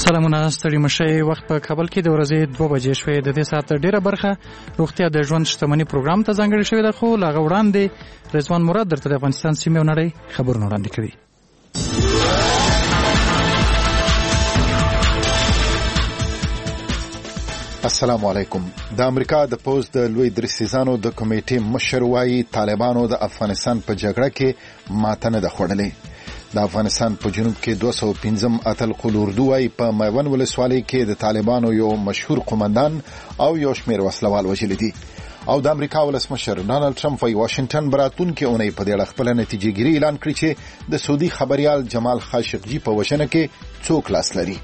سلامونه ستړي مشي وخت په کابل کې د ورځې 2 بجې شوې د دې ساعت ډیره برخه روغتیا د ژوند شتمنۍ پروګرام ته ځانګړې شوې ده خو لاغه وړاندې رضوان مراد درته د افغانستان سیمه او نړۍ خبرونه وړاندې کړي. السلام علیکم. د امریکا د پوز د لوی درسیزانو د کمیټې مشر وايي طالبانو د افغانستان په جګړه کې ماته نه ده خوړلې. د افغانستان په جنوب کې 215 اتل قلوردو وايي په میوند ولسوالۍ کې د طالبانو یو مشهور قومندان او یو شمېر وسلوال وژل دي. او د امریکا ولسمشر ډانلډ ټرمپ وايي واشنگټن براتونکو اونۍ په دې اړه خپل نتیجې ګیری اعلان کړی چې د سعودي خبريال جمال خاشقجي په وژنه کې څوک لاس لري.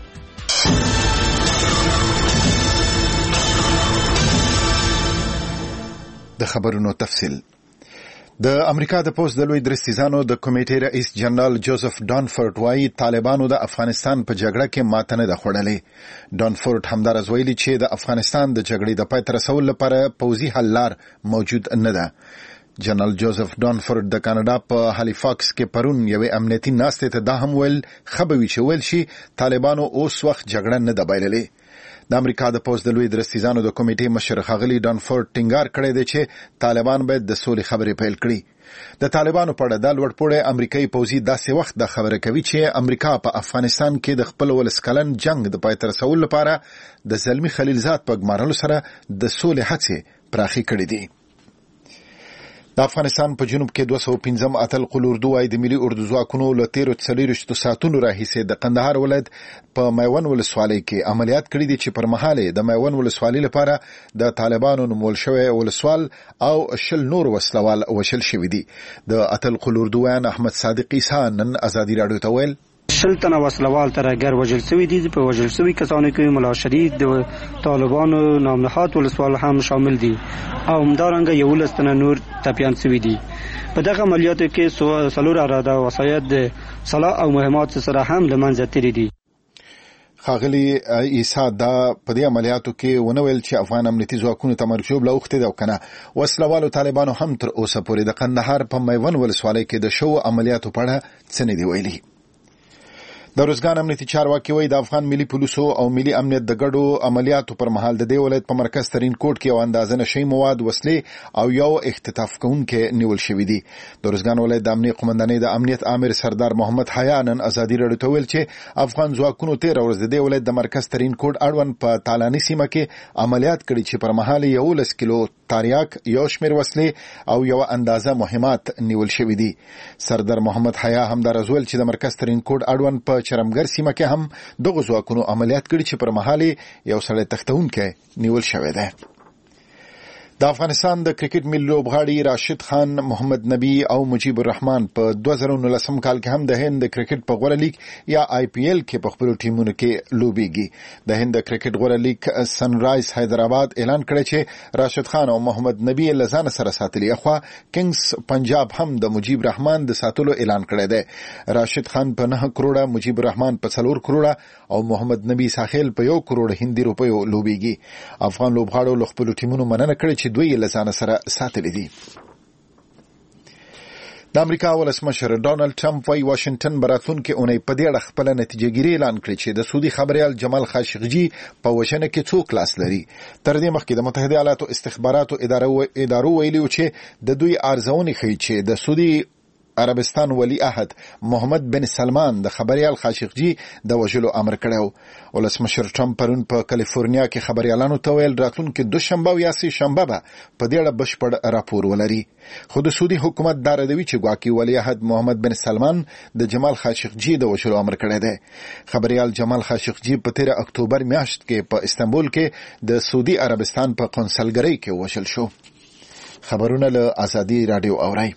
د خبرونو تفصیل. د امریکا د پوز د لوی درسیزانو د کمیټې رئیس جنرال جوزف ډانفورد وايي طالبانو د افغانستان په جګړه کې ماته نه ده خوړلې. ډانفورد همدارس ویلي چې د افغانستان د جګړې د پای ته رسولو لپاره پوځي حل لار موجود نه ده. جنرال جوزف ډانفورد د کاناډا په هالیفاکس کې پرون یوې امنیتي ناستې ته دا هم ویل خبوي چې ویل شي طالبانو اوس وخت جګړه نه ده بایللې. د امریکا د پوز د لوی درسیزانو د کمیټې مشر ښاغلي ډانفورد ټینګار کړی دی چې طالبان باید د سولې خبرې پیل کړي. د طالبانو په اړه د لوړپوړی امریکایي پوځي داسې وخت د خبره کوي چې امریکا په افغانستان کې د خپل ولسکلن جنگ د پای ته رسولو لپاره د زلمی خلیلزاد په ګمارلو سره د سولې هڅې پراخې کړې دي. د افغانستان په جنوب کې 215 اتل قلوردو وايي د ملي اردو ځواکونو له 13 ساعتونو راهیسې د قندهار ولایت په میوند ولسوالۍ کې عملیات کړي دي چې پر مهاله د میوند ولسوالۍ لپاره د طالبانو نومول شوی ولسوال او شل نور وسلوال وشل شوی دي. د اتل قلوردویان احمد صادق عیسی نن ازادي رادیو ته ویل شل تنه وسلوال تر اگر وژل شوی دي. په وژل شوی کسانو کې ملا شریف د طالبانو نامنهاد ولسوال هم شامل دي او همدارنګه یو لستنه نور تپیان شوی دي. په دغه عملیاتو کې سلور اراده وسایط د صلاح او مهمات سره هم د منځ تیری دي. ښاغلي عیسی دا په دې عملیاتو کې ونویل چې افغان امنیتي ځواکونو ته مرشوب لوخته دا کنه وسلوالو طالبانو هم تر اوسه پورې د قندهار په میوند ولسوالۍ کې د شو عملیاتو په اړه څه نه دی ویلي. د روزګان امنیتي چارواکي وایي د افغان ملي پولیسو او ملي امنیت د ګډو عملیاتو پر مهال د دې ولایت په مرکز ترین کوټ کې یو اندازه نشي مواد وسلې او یو اختطاف کوونکي نیول شوی دي. د روزګان ولایت د امنیت قومندانۍ د امنیت امیر سردار محمد حیا نن ازادي رادیو ته ویل چې افغان ځواکونو 13 ورځې د دې ولایت د مرکز ترین کوټ اړوند په تالانی سیمه کې عملیات کړي چې پر مهال 11 کیلو تاریاک یو شمیر وسلې او یو اندازه مهمات نیول شوی دي. سردار محمد حیا هم دا رسول چې د مرکز ترین کوټ اړوند په چرمګر سیمه کې هم دغه ځواکونو عملیات کړي چې پر مهال یو سړی تختونکي نیول شوی دی. د افغانستان د کرکټ ملي لوبغاړي راشد خان، محمد نبی او مجيب الرحمن په 2019 کال کې هم د هند د کرکټ په غوړه لیګ یا آی پی ایل کې په خپل ټیمونو کې لوبيږي. د هند د کرکټ غوړه لیګ سن رایز حیدرآباد اعلان کړی چې راشد خان او محمد نبی لزان سره ساتلي. اخوا کینګز پنجاب هم د مجيب الرحمن د ساتلو اعلان کړی دی. راشد خان په 9 کروڑه، مجيب الرحمن په 4 کروڑه او محمد نبی ساحل په 1 کروڑ هندي روپیو لوبيږي. افغان لوبغاړو له خپل ټیمونو مننه کړې چې دوی لزان سره ساتلي دي. د امریکا ولسمشر ډانلډ ټرمپ وايي واشنگټن براتونکو اونۍ په دې اړه خپل نتیجې ګیری اعلان کړی چې د سعودي خبريال جمال خاشقجي په وژنه کې څوک لاس لري. تر دې مخکې د متحده ایالاتو استخباراتو ادارو ویلي چې د دوی ارزونې ښیي چې د سعودي عربستان ولی عهد محمد بن سلمان د خبريال خاشقجي د وژلو امر کړو. ولسمشر ټرمپ پرون په کالیفورنیا کې خبريالانو ته ویل راتلونکي دوشنبه او یا سه شنبه په دې اړه بشپړ راپور ولري. خو د سعودي حکومت دا ردوي چې ګواکې ولی عهد محمد بن سلمان د جمال خاشقجي د وژلو امر کړی دی. خبريال جمال خاشقجي په 13 اکتوبر میاشت کې په استنبول کې د سعودي عربستان په قونسلګرۍ کې وژل شو. خبرونه له ازادي رادیو اوري.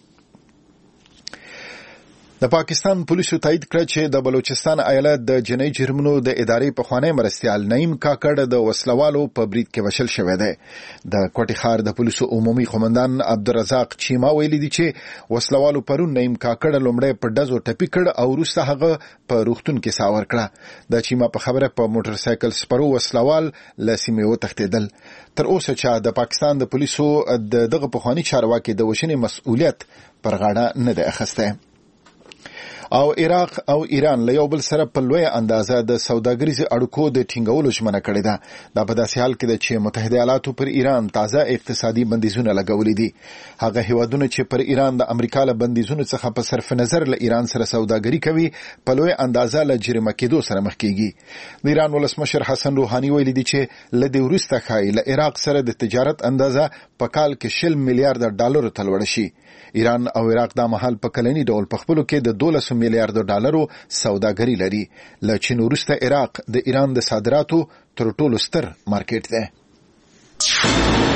د پاکستان پولیسو تایید کړ چې د بلوچستان ایالت د جنایي جرمونو د ادارې پخوانی مرستیال نعیم کاکړ د وسلوالو په برید کې وشل شوی دی. د کوټي ښار د پولیسو عمومي قومندان عبدالرزاق چیما ویلي دی چې وسلوالو پرون نعیم کاکړ لومړی په ډزو ټپي کړ او وروسته هغه په روغتون کې ساور کړه. د چیما په خبره په موټر سایکل سپرو وسلوال له سیمې وتښتېدل. تر اوسه چې د پاکستان د پولیسو دغه پخوانی چارواکي د وژنې مسؤلیت پر غاړه نه دی اخیستی. او عراق او ایران له یو بل سره په لوی اندازه د سوداګریزو اړیکو د ټینګولو ژمنه کړې ده. دا په داسې حال کې ده چې متحده ایالاتو پر ایران تازه اقتصادي بندیزونه لګولي دي. هغه هیوادونه چې پر ایران د امریکا له بندیزونو څخه په صرف نظر له ایران سره سوداګري کوي په لوی اندازه له جریمه کېدو سره مخ کیږي. د ایران ولسمشر حسن روحاني ویلي دی چې له دې وروسته ښایي له عراق سره د تجارت اندازه په کال کې 20 میلیارډ ډالر ته لوړ شي. ایران او عراق دا مهال په کلنی ډول په خپلو کې د 12 میلیارډ ډالرو سوداګري لري. له چین وروسته عراق د ایران د صادراتو تر ټولو ستر مارکیټ دی.